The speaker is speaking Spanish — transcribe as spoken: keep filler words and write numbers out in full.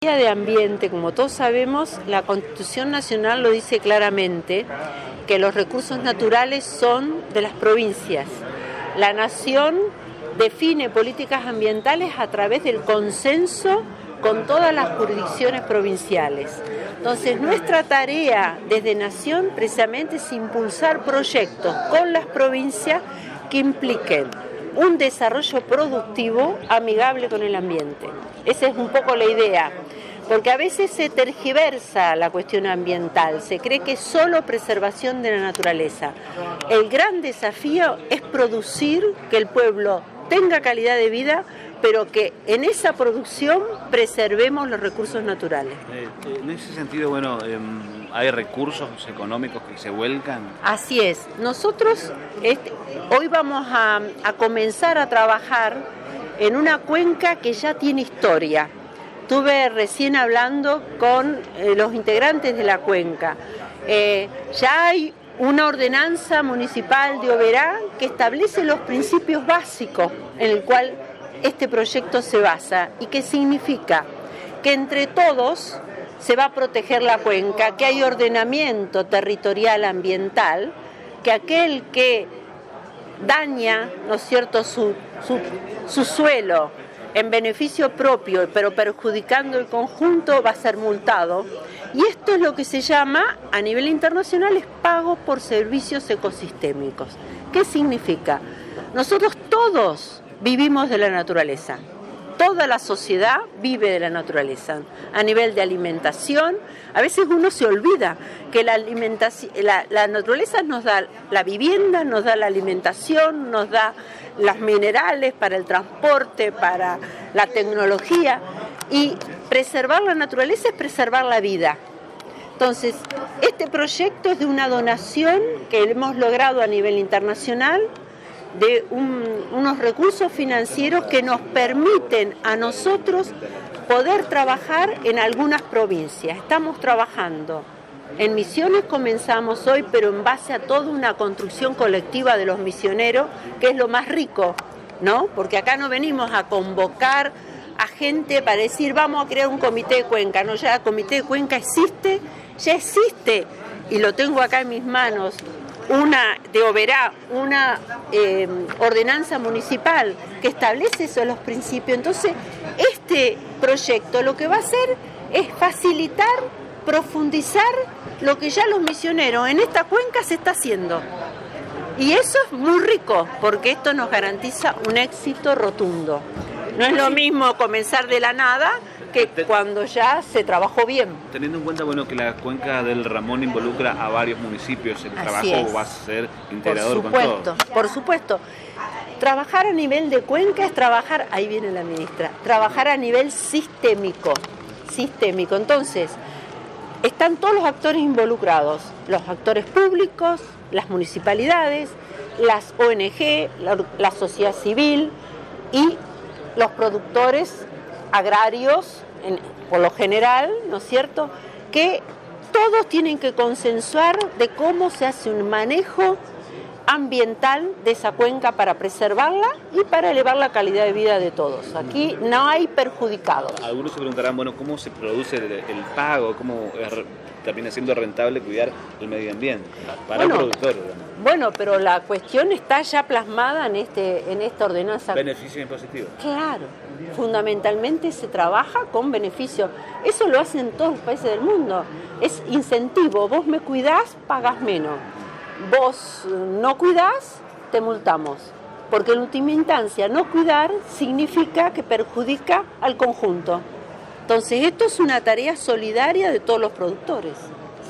De ambiente, como todos sabemos, la Constitución Nacional lo dice claramente, que los recursos naturales son de las provincias. La Nación define políticas ambientales a través del consenso con todas las jurisdicciones provinciales. Entonces, nuestra tarea desde Nación precisamente es impulsar proyectos con las provincias que impliquen un desarrollo productivo amigable con el ambiente. Esa es un poco la idea, porque a veces se tergiversa la cuestión ambiental, se cree que es solo preservación de la naturaleza. El gran desafío es producir que el pueblo tenga calidad de vida, pero que en esa producción preservemos los recursos naturales. Eh, en ese sentido, bueno, eh, ¿hay recursos económicos que se vuelcan? Así es. Nosotros este, hoy vamos a, a comenzar a trabajar en una cuenca que ya tiene historia. Estuve recién hablando con eh, los integrantes de la cuenca. Eh, ya hay una ordenanza municipal de Oberá que establece los principios básicos en el cual este proyecto se basa y que significa que entre todos se va a proteger la cuenca, que hay ordenamiento territorial ambiental, que aquel que daña, ¿no es cierto?, su, su, su suelo en beneficio propio, pero perjudicando el conjunto, va a ser multado. Y esto es lo que se llama, a nivel internacional, es pago por servicios ecosistémicos. ¿Qué significa? Nosotros todos vivimos de la naturaleza. Toda la sociedad vive de la naturaleza. A nivel de alimentación, a veces uno se olvida que la, alimentación, la, la naturaleza nos da la vivienda, nos da la alimentación, nos da los minerales para el transporte, para la tecnología. Y preservar la naturaleza es preservar la vida. Entonces, este proyecto es de una donación que hemos logrado a nivel internacional, de un, unos recursos financieros que nos permiten a nosotros poder trabajar en algunas provincias. Estamos trabajando en Misiones, comenzamos hoy, pero en base a toda una construcción colectiva de los misioneros, que es lo más rico, ¿no? Porque acá no venimos a convocar a gente para decir vamos a crear un comité de cuenca, no, ya el comité de cuenca existe, ya existe, y lo tengo acá en mis manos, una de Oberá, una eh, ordenanza municipal que establece esos los principios. Entonces, este proyecto lo que va a hacer es facilitar, profundizar lo que ya los misioneros en esta cuenca se está haciendo. Y eso es muy rico, porque esto nos garantiza un éxito rotundo. No es lo mismo comenzar de la nada que cuando ya se trabajó bien. Teniendo en cuenta, bueno, que la cuenca del Ramón involucra a varios municipios, el Así trabajo es. va a ser integrador por con supuesto, todos. Por supuesto. Trabajar a nivel de cuenca es trabajar, ahí viene la ministra, trabajar a nivel sistémico. Sistémico. Entonces, están todos los actores involucrados, los actores públicos, las municipalidades, las O N Ge, la, la sociedad civil y los productores agrarios, en, por lo general, ¿no es cierto?, que todos tienen que consensuar de cómo se hace un manejo ambiental de esa cuenca para preservarla y para elevar la calidad de vida de todos. Aquí no hay perjudicados. Algunos se preguntarán, bueno, ¿cómo se produce el, el pago? ¿Cómo es, termina siendo rentable cuidar el medio ambiente para bueno, el productor? Bueno, pero la cuestión está ya plasmada en, este, en esta ordenanza. Beneficio impositivo. Claro, fundamentalmente se trabaja con beneficio. Eso lo hacen todos los países del mundo. Es incentivo, vos me cuidás, pagás menos. Vos no cuidás, te multamos. Porque en última instancia no cuidar significa que perjudica al conjunto. Entonces esto es una tarea solidaria de todos los productores.